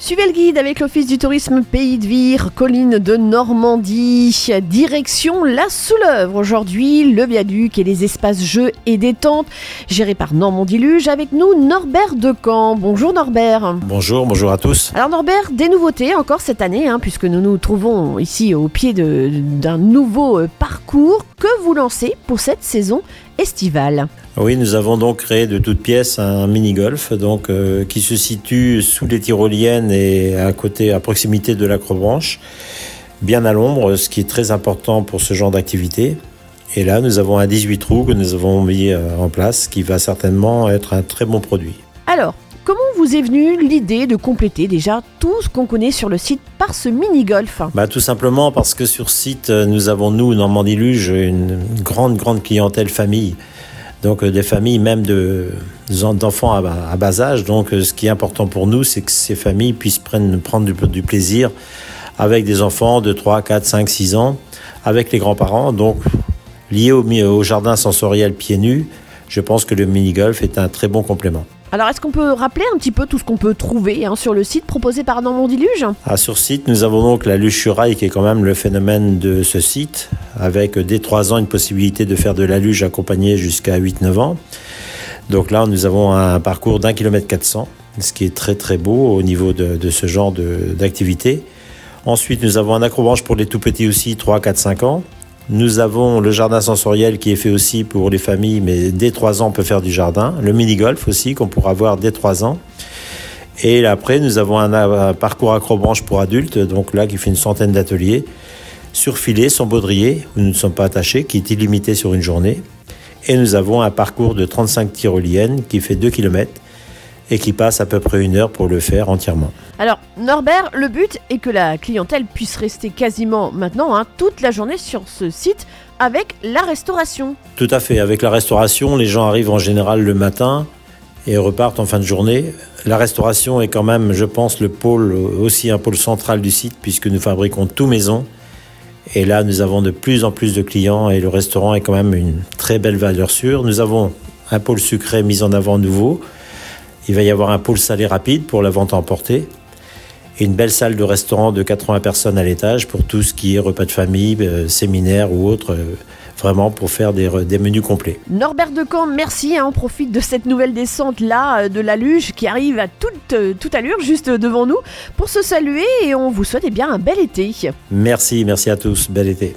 Suivez le guide avec l'Office du tourisme Pays de Vire, colline de Normandie, direction la Soulèvre. Aujourd'hui, le viaduc et les espaces jeux et détente, gérés par Normandie Luge. Avec nous, Norbert Decamp. Bonjour Norbert. Bonjour à tous. Alors Norbert, des nouveautés encore cette année, puisque nous nous trouvons ici au pied d'un nouveau parcours que vous lancez pour cette saison estivale. Oui, nous avons donc créé de toutes pièces un mini-golf qui se situe sous les tyroliennes et à proximité de l'acrobranche, bien à l'ombre, ce qui est très important pour ce genre d'activité. Et là, nous avons un 18 trous que nous avons mis en place, qui va certainement être un très bon produit. Alors, comment vous est venue l'idée de compléter déjà tout ce qu'on connaît sur le site par ce mini-golf ? Tout simplement parce que sur site, nous avons, Normandie Luge, une grande clientèle famille. Donc des familles même d'enfants à bas âge. Donc ce qui est important pour nous, c'est que ces familles puissent prendre du plaisir avec des enfants de 3, 4, 5, 6 ans, avec les grands-parents. Donc lié au jardin sensoriel pieds nus, je pense que le mini-golf est un très bon complément. Alors, est-ce qu'on peut rappeler un petit peu tout ce qu'on peut trouver sur le site proposé par Normandie Luge ? Sur site, nous avons donc la luge sur rail qui est quand même le phénomène de ce site, avec dès 3 ans une possibilité de faire de la luge accompagnée jusqu'à 8-9 ans. Donc là, nous avons un parcours d'1,4 km, ce qui est très très beau au niveau de ce genre d'activité. Ensuite, nous avons un acrobranche pour les tout petits aussi, 3, 4, 5 ans. Nous avons le jardin sensoriel qui est fait aussi pour les familles, mais dès 3 ans, on peut faire du jardin. Le mini-golf aussi, qu'on pourra avoir dès 3 ans. Et après, nous avons un parcours acrobranche pour adultes, donc là, qui fait une centaine d'ateliers, sur filet, sans baudrier, où nous ne sommes pas attachés, qui est illimité sur une journée. Et nous avons un parcours de 35 tyroliennes qui fait 2 km et qui passe à peu près 1 heure pour le faire entièrement. Alors Norbert, le but est que la clientèle puisse rester quasiment maintenant toute la journée sur ce site avec la restauration. Tout à fait, avec la restauration, les gens arrivent en général le matin et repartent en fin de journée. La restauration est quand même, je pense, un pôle central du site, puisque nous fabriquons tout maison. Et là, nous avons de plus en plus de clients et le restaurant est quand même une très belle valeur sûre. Nous avons un pôle sucré mis en avant nouveau. Il va y avoir un pôle salé rapide pour la vente à emporter et une belle salle de restaurant de 80 personnes à l'étage pour tout ce qui est repas de famille, séminaire ou autre, vraiment pour faire des menus complets. Norbert Decamp, merci, on profite de cette nouvelle descente là de la luge qui arrive à toute allure juste devant nous pour se saluer et on vous souhaite un bel été. Merci à tous, bel été.